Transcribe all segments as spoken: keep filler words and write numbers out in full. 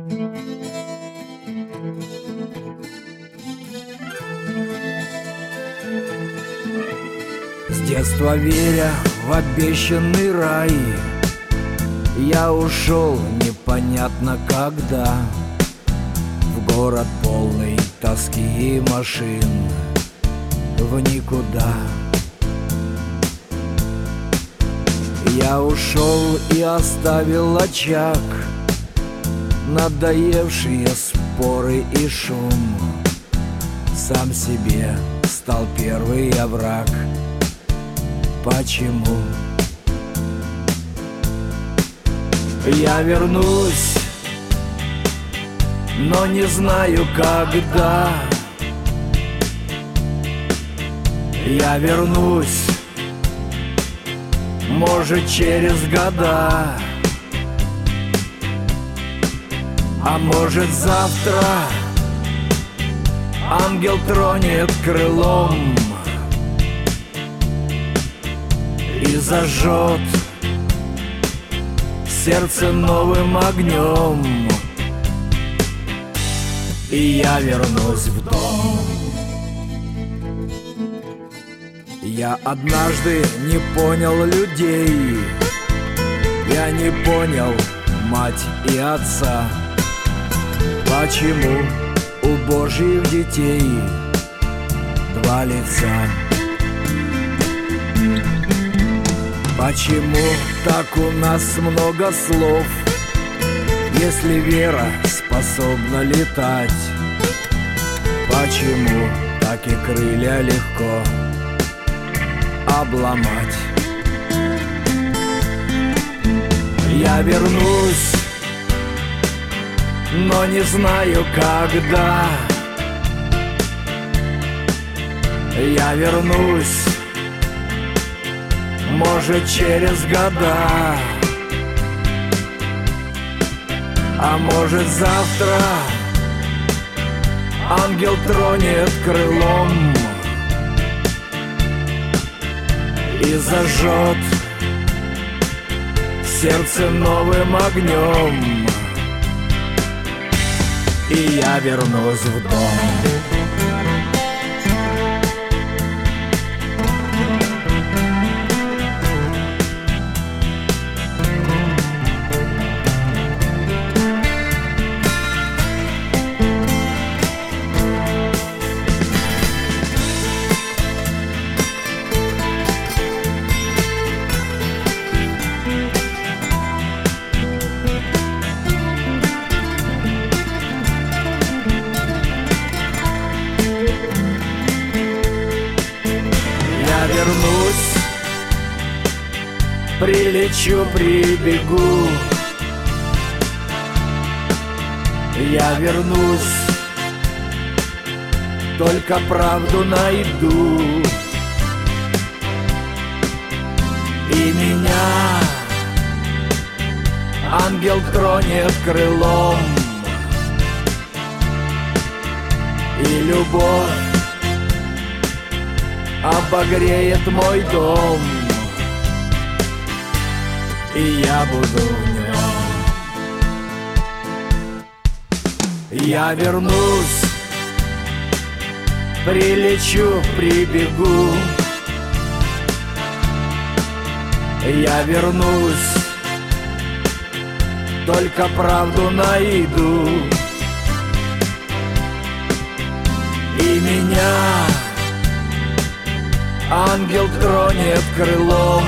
С детства веря в обещанный рай, я ушел непонятно когда в город полный тоски и машин, в никуда. Я ушел и оставил очаг, надоевшие споры и шум. Сам себе стал первый я враг. Почему? Я вернусь, но не знаю когда. Я вернусь, может, через года, а может, завтра ангел тронет крылом и зажжет сердце новым огнем, и я вернусь в дом. Я однажды не понял людей, я не понял мать и отца. Почему у Божьих детей два лица? Почему так у нас много слов, если вера способна летать? Почему так и крылья легко обломать? Я вернусь, но не знаю когда. Я вернусь, может, через года, а может, завтра ангел тронет крылом и зажжет сердце новым огнем, и я вернусь в дом. Вернусь, прилечу, прибегу. Я вернусь, только правду найду, и меня ангел тронет крылом, и любовь обогреет мой дом, и я буду в нем. Я вернусь, прилечу, прибегу. Я вернусь, только правду найду, и меня ангел тронет крылом,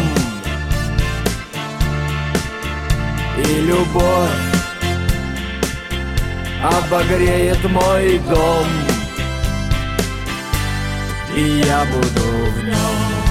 и любовь обогреет мой дом, и я буду в нем.